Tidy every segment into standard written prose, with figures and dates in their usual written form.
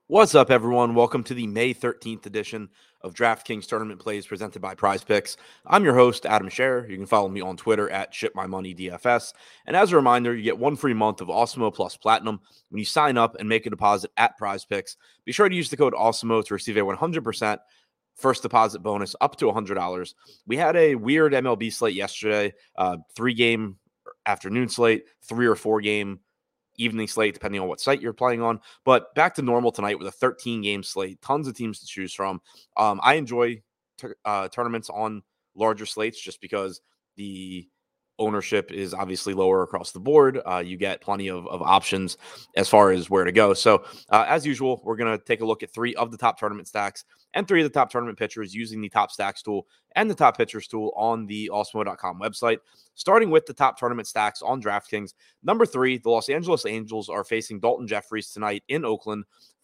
What's up, everyone? Welcome to the May 13th edition of DraftKings Tournament Plays presented by Prize Picks. I'm your host, Adam Scherer. You can follow me on Twitter at ShipMyMoneyDFS. And as a reminder, you get one free month of Awesemo Plus Platinum when you sign up and make a deposit at Prize Picks. Be sure to use the code Awesemo to receive a 100% first deposit bonus up to $100. We had a weird MLB slate yesterday, 3-game afternoon slate, 3 or 4 game evening slate, depending on what site you're playing on. But back to normal tonight with a 13-game slate, tons of teams to choose from. I enjoy tournaments on larger slates just because the ownership is obviously lower across the board. You get plenty of options as far as where to go. So as usual, we're going to take a look at 3 of the top tournament stacks and 3 of the top tournament pitchers using the top stacks tool and the top pitchers tool on the Awesemo.com website. Starting with the top tournament stacks on DraftKings. Number 3, the Los Angeles Angels are facing Dalton Jeffries tonight in Oakland.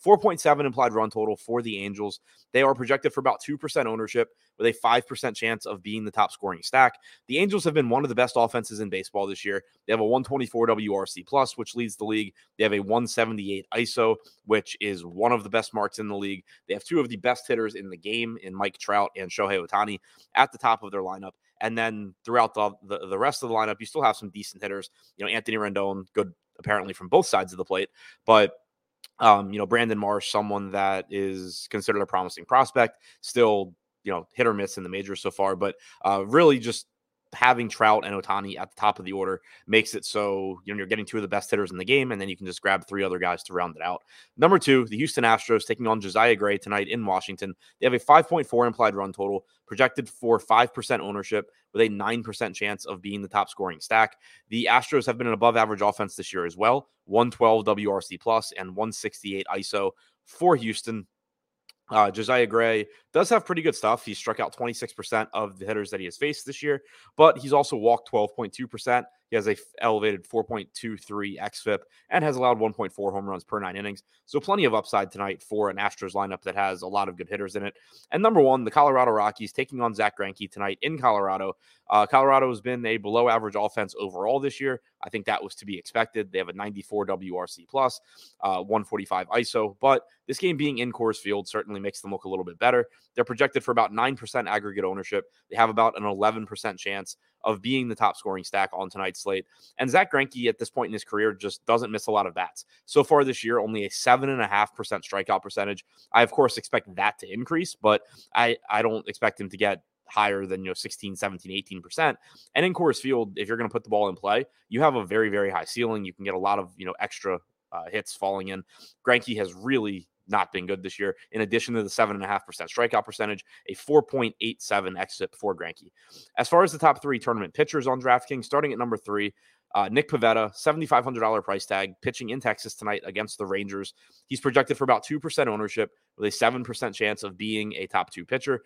4.7 implied run total for the Angels. They are projected for about 2% ownership with a 5% chance of being the top scoring stack. The Angels have been one of the best offenses in baseball this year. They have a 124 WRC plus, which leads the league. They have a 178 ISO, which is one of the best marks in the league. They have 2 of the best hitters in the game in Mike Trout and Shohei Ohtani at the top of their lineup. And then throughout the rest of the lineup, you still have some decent hitters. Anthony Rendon, good apparently from both sides of the plate. But Brandon Marsh, someone that is considered a promising prospect, still, hit or miss in the majors so far, but really just having Trout and Ohtani at the top of the order makes it so you're getting 2 of the best hitters in the game, and then you can just grab 3 other guys to round it out. Number 2, the Houston Astros taking on Josiah Gray tonight in Washington. They have a 5.4 implied run total, projected for 5% ownership with a 9% chance of being the top scoring stack. The Astros have been an above average offense this year as well, 112 WRC plus and 168 ISO for Houston. Josiah Gray does have pretty good stuff. He struck out 26% of the hitters that he has faced this year, but he's also walked 12.2%. He has a elevated 4.23 xFIP and has allowed 1.4 home runs per 9 innings. So plenty of upside tonight for an Astros lineup that has a lot of good hitters in it. And number 1, the Colorado Rockies taking on Zach Greinke tonight in Colorado. Colorado has been a below average offense overall this year. I think that was to be expected. They have a 94 WRC plus, 145 ISO, but this game being in Coors Field certainly makes them look a little bit better. They're projected for about 9% aggregate ownership. They have about an 11% chance of being the top scoring stack on tonight's slate. And Zach Greinke at this point in his career just doesn't miss a lot of bats. So far this year, only a 7.5% strikeout percentage. I, of course, expect that to increase, but I don't expect him to get higher than 16, 17, 18%. And in Coors Field, if you're going to put the ball in play, you have a very, very high ceiling. You can get a lot of extra hits falling in. Greinke has really not been good this year. In addition to the 7.5% strikeout percentage, a 4.87 xFIP for Greinke. As far as the top 3 tournament pitchers on DraftKings, starting at number 3, Nick Pivetta, $7,500 price tag, pitching in Texas tonight against the Rangers. He's projected for about 2% ownership with a 7% chance of being a top 2 pitcher.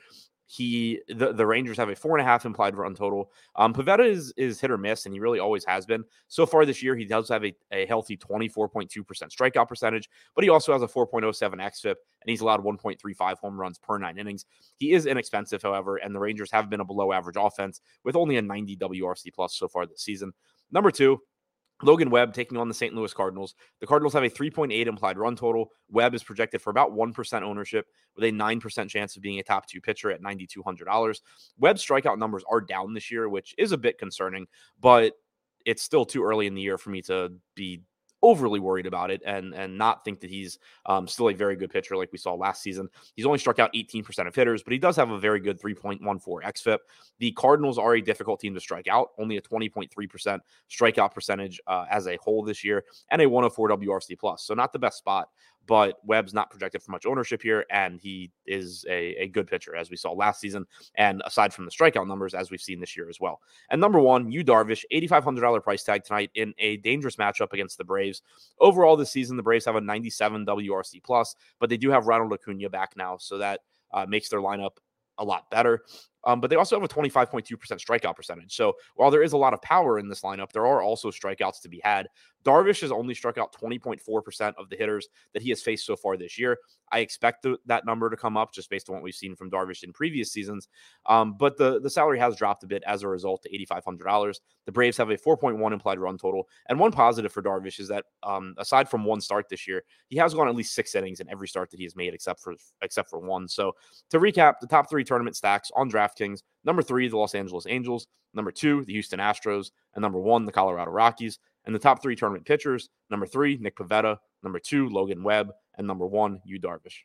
The Rangers have a 4.5 implied run total. Pivetta is hit or miss, and he really always has been. So far this year, he does have a healthy 24.2% strikeout percentage, but he also has a 4.07 xFIP, and he's allowed 1.35 home runs per 9 innings. He is inexpensive, however, and the Rangers have been a below average offense with only a 90 WRC plus so far this season. Number 2, Logan Webb taking on the St. Louis Cardinals. The Cardinals have a 3.8 implied run total. Webb is projected for about 1% ownership with a 9% chance of being a top 2 pitcher at $9,200. Webb's strikeout numbers are down this year, which is a bit concerning, but it's still too early in the year for me to be overly worried about it and not think that he's still a very good pitcher like we saw last season. He's only struck out 18% of hitters, but he does have a very good 3.14 xFIP. The Cardinals are a difficult team to strike out, only a 20.3% strikeout percentage as a whole this year, and a 104 WRC plus. So not the best spot, but Webb's not projected for much ownership here, and he is a good pitcher, as we saw last season, and aside from the strikeout numbers, as we've seen this year as well. And number 1, Yu Darvish, $8,500 price tag tonight in a dangerous matchup against the Braves. Overall this season, the Braves have a 97 WRC plus, but they do have Ronald Acuna back now, so that makes their lineup a lot better. But they also have a 25.2% strikeout percentage. So while there is a lot of power in this lineup, there are also strikeouts to be had. Darvish has only struck out 20.4% of the hitters that he has faced so far this year. I expect that number to come up just based on what we've seen from Darvish in previous seasons. But the salary has dropped a bit as a result to $8,500. The Braves have a 4.1 implied run total. And one positive for Darvish is that aside from one start this year, he has gone at least 6 innings in every start that he has made except for one. So to recap, the top 3 tournament stacks on DraftKings: number 3, the Los Angeles Angels; number 2, the Houston Astros; and number 1, the Colorado Rockies. And the top 3 tournament pitchers: number 3, Nick Pivetta; number 2, Logan Webb; and number 1, Yu Darvish.